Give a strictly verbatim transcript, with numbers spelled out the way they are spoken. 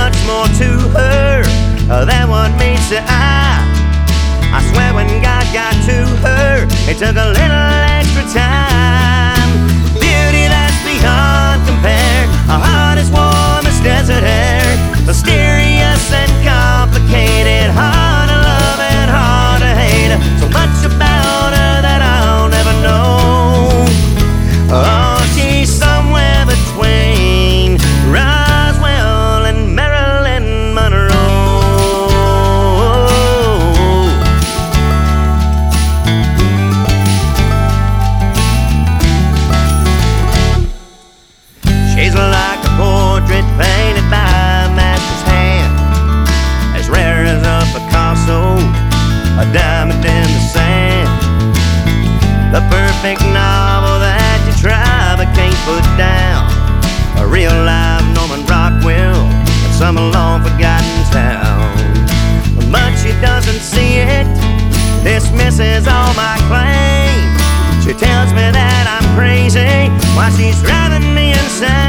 much more to her than what meets the eye. I swear when God got to her, it took a little extra time. Beauty that's beyond compare, a heart as warm as desert air, mysterious and complicated, hard to love and hard to hate. So much about her that I'll never know. Oh, she's somewhere between Roswell and Marilyn Monroe. She's like a portrait painted by a master's hand, as rare as a Picasso, a diamond in the sand. The perfect novel that you try but can't put down, a real live Norman Rockwell in some long forgotten town. But she doesn't see it, dismisses all my claims. She tells me that I'm crazy while she's driving me insane.